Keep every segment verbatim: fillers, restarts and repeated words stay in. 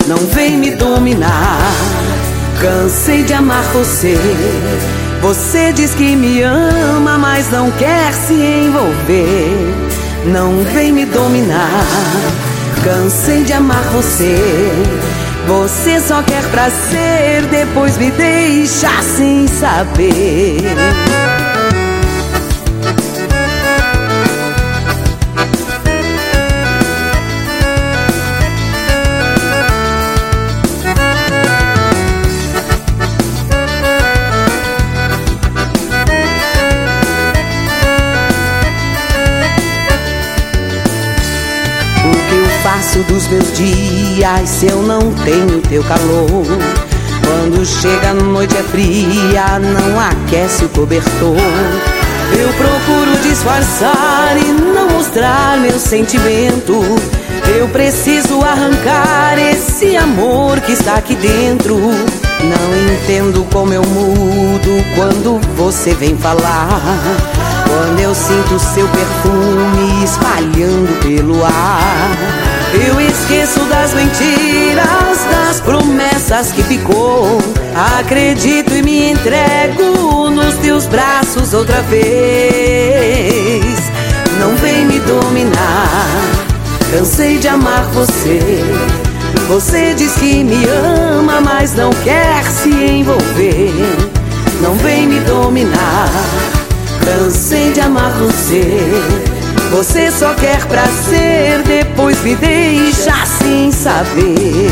não vem me dominar. Cansei de amar você. Você diz que me ama, mas não quer se envolver. Não vem me dominar. Cansei de amar você. Você só quer prazer, depois me deixa sem saber. Faço dos meus dias se eu não tenho teu calor? Quando chega a noite é fria, não aquece o cobertor. Eu procuro disfarçar e não mostrar meu sentimento. Eu preciso arrancar esse amor que está aqui dentro. Não entendo como eu mudo quando você vem falar. Quando eu sinto seu perfume espalhando pelo ar. Eu esqueço das mentiras, das promessas que ficou. Acredito e me entrego nos teus braços outra vez. Não vem me dominar, cansei de amar você. Você diz que me ama, mas não quer se envolver. Não vem me dominar, cansei de amar você. Você só quer prazer, depois me deixa sem saber.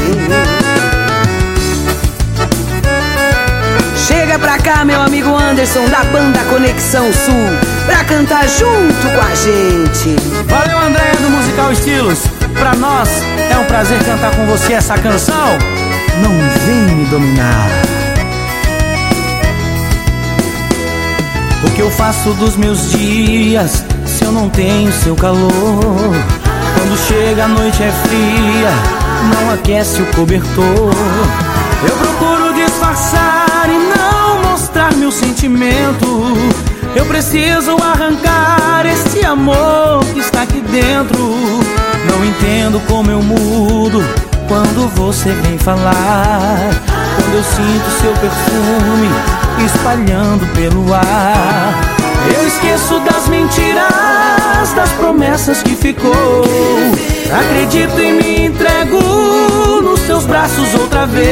Chega pra cá, meu amigo Anderson, da banda Conexão Sul, pra cantar junto com a gente. Valeu, André, do Musical Estilos. Pra nós é um prazer cantar com você essa canção. Não vem me dominar. O que eu faço dos meus dias se eu não tenho seu calor? Quando chega a noite é fria, não aquece o cobertor. Eu procuro disfarçar e não mostrar meu sentimento. Eu preciso arrancar esse amor que está aqui dentro. Não entendo como eu mudo quando você vem falar. Quando eu sinto seu perfume espalhando pelo ar. Eu esqueço das mentiras, das promessas que ficou. Acredito e me entrego nos teus braços outra vez.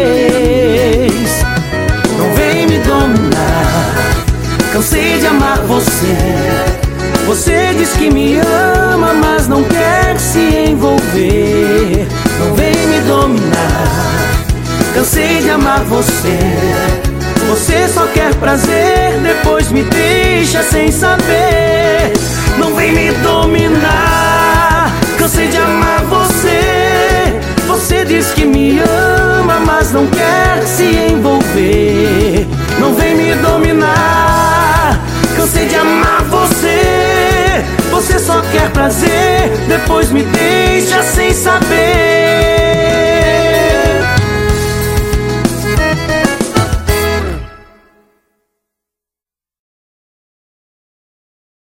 Não vem me dominar, cansei de amar você. Você diz que me ama, mas não quer se envolver. Não vem me dominar, cansei de amar você. Você só quer prazer, depois me deixa sem saber. Não vem me dominar.